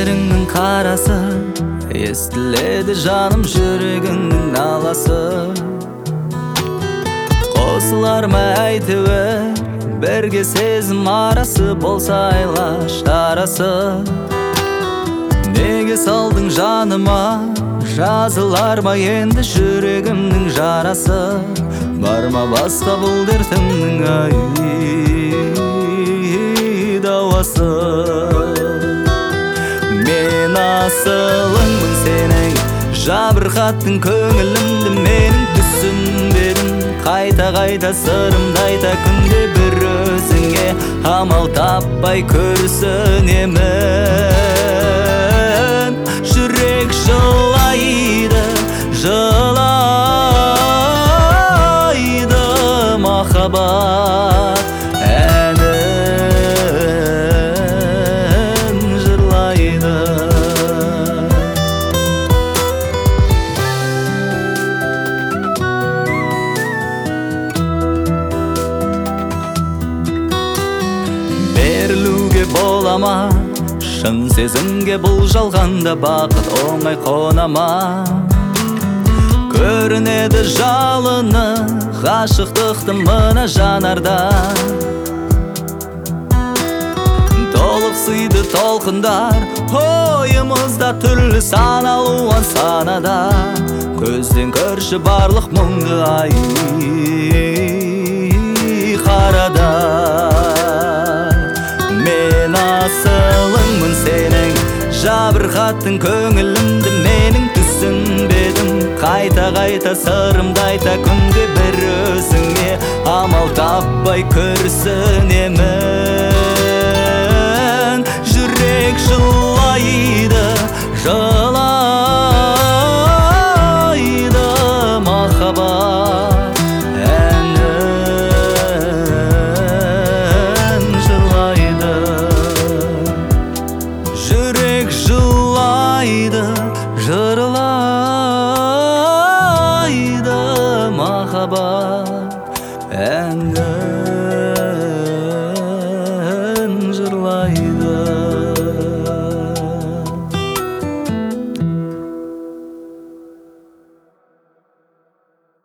Gözlerinin karası, естіледі жаным жүрегіңнің наласы. Қосылар ма әйтеуір бірге сезім арасы, болса айла шарасы. Неге салдың жаныма, жазылар ма енді жүрегімнің жарасы? Бар ма басқа бұл дертімнің ай дауасы? Мен асылыңмын сенің, жабырқаттың көңілімді, менің түсінбедім. Қайта-қайта сырымды айта күнде бір өзіңе, амал таппай көрсінемін. Жүрек жылайды, жылайды махаббат әнін жырлайды. Берілуге бола ма шын сезімге, бұл жалғанда бақыт оңай қонама? Көрінеді жалыны ғашықтықтың мына жанарда. Толық сыйды толқындар ойымызда, түрлі сан алуан санада. Көзден көрші барлық мұңды ай қарада. Мен асылыңмын сенің, жабырқаттың көңілімді, менің түсінбедім. Қайта-қайта сырымды айта күнде бір өзіңе, амал таппай көрсінемін. Жүрек жылайды, жылайды махаббат әнін жырлайды. Жүрек жылайды, жырлайды махаббат әнін.